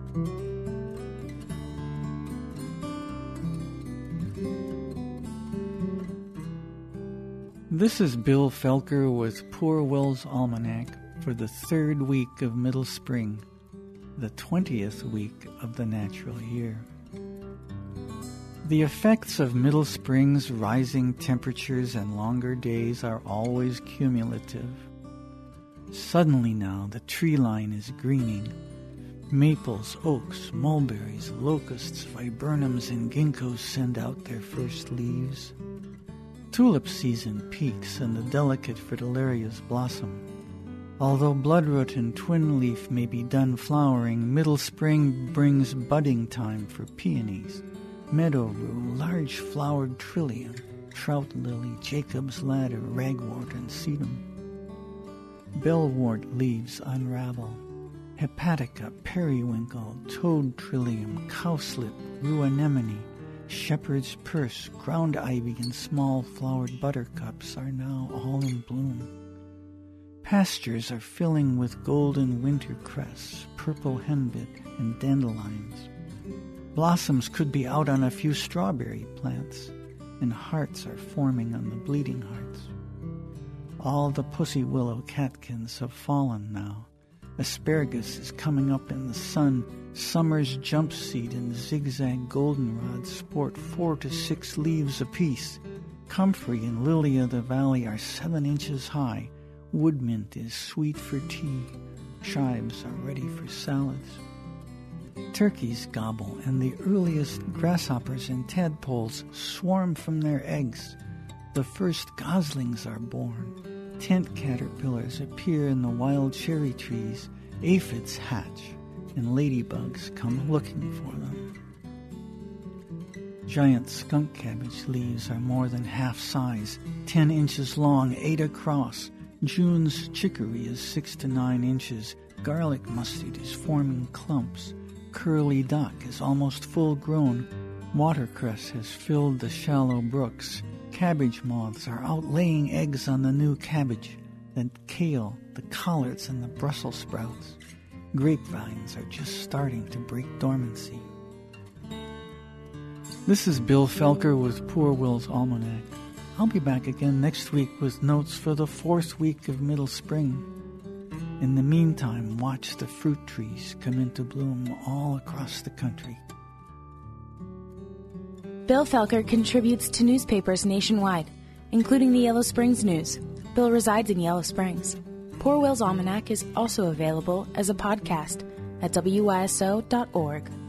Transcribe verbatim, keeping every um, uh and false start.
This is Bill Felker with Poor Will's Almanac for the third week of middle spring, the twentieth week of the natural year. The effects of middle spring's rising temperatures and longer days are always cumulative. Suddenly now the tree line is greening. Maples, oaks, mulberries, locusts, viburnums, and ginkgos send out their first leaves. Tulip season peaks and the delicate fritillarias blossom. Although bloodroot and twin leaf may be done flowering, middle spring brings budding time for peonies, meadow rue, large flowered trillium, trout lily, Jacob's ladder, ragwort, and sedum. Bellwort leaves unravel. Hepatica, periwinkle, toad trillium, cowslip, rue anemone, shepherd's purse, ground ivy, and small flowered buttercups are now all in bloom. Pastures are filling with golden winter cress, purple henbit, and dandelions. Blossoms could be out on a few strawberry plants, and hearts are forming on the bleeding hearts. All the pussy willow catkins have fallen now. Asparagus is coming up in the sun. Summer's jump seed and zigzag goldenrod sport four to six leaves apiece. Comfrey and lily of the valley are seven inches high. Woodmint is sweet for tea. Chives are ready for salads. Turkeys gobble, and the earliest grasshoppers and tadpoles swarm from their eggs. The first goslings are born. Tent caterpillars appear in the wild cherry trees. Aphids hatch, and ladybugs come looking for them. Giant skunk cabbage leaves are more than half size, ten inches long, eight across. June's chicory is six to nine inches. Garlic mustard is forming clumps. Curly dock is almost full grown. Watercress has filled the shallow brooks. Cabbage moths are out laying eggs on the new cabbage. Then kale, the collards, and the Brussels sprouts. Grapevines are just starting to break dormancy. This is Bill Felker with Poor Will's Almanac. I'll be back again next week with notes for the fourth week of middle spring. In the meantime, watch the fruit trees come into bloom all across the country. Bill Felker contributes to newspapers nationwide, including the Yellow Springs News. Bill resides in Yellow Springs. Poor Will's Almanac is also available as a podcast at W Y S O dot org.